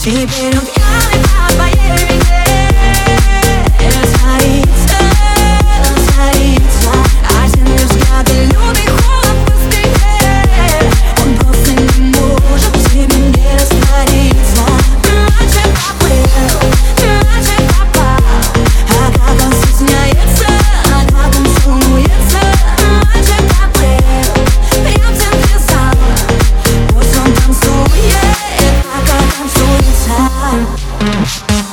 Теперь он пьяный по твоей вине. Растворится, растворится. Осенние взгляды, лютый холод быстрее. Он просто не может в тебе не раствориться. Ночью поплыл, ночью попал. А как он стесняется, а как он целуется. Ночью поплыл, прям в центре зала. Пусть он танцует, пока танцуется.